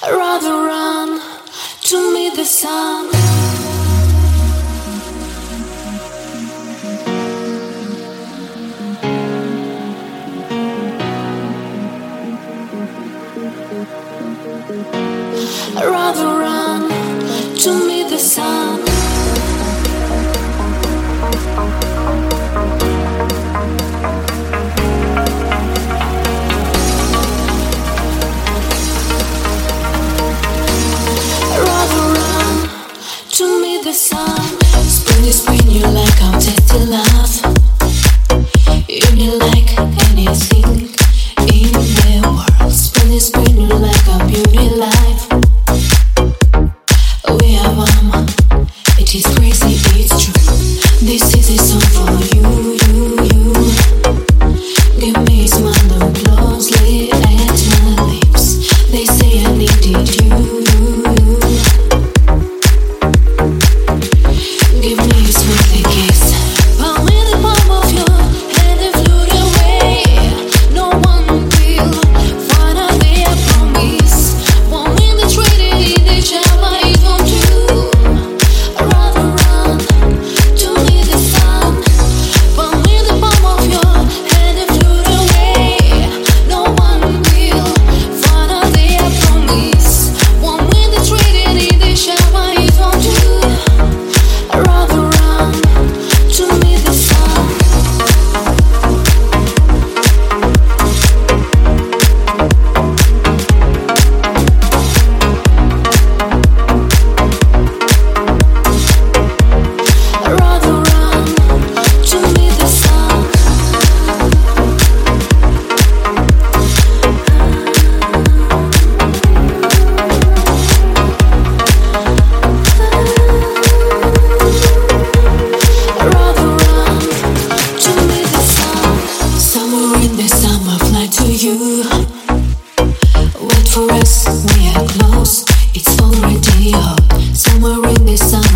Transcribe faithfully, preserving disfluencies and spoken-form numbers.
I'd rather run to meet the sun. I'd rather run to meet the sun. I'd rather run to meet the sun. Spring is spring, you like how tasty love. You need like anything in the world. Spring is spring, you like our beauty life. We are one, it is crazy, it's true. This is a song for you, you, you. Give me a smile, look closely at my lips. They say I needed you, you, you. Give me a sweetly kiss. Palm in the palm of your hand and float away. No one will find out there, I promise. One minute traded in the shower is one too. I'd rather run to meet the sun. Palm in the palm of your hand and float away. No one will find out there, I promise. One minute traded in the shower is one too. I'd rather run to meet the sun. I'd rather run to meet the sun. I'd rather run to meet the sun. Somewhere in the summer, fly to you. Wait for us, we are close. It's already hot. Somewhere in the sun.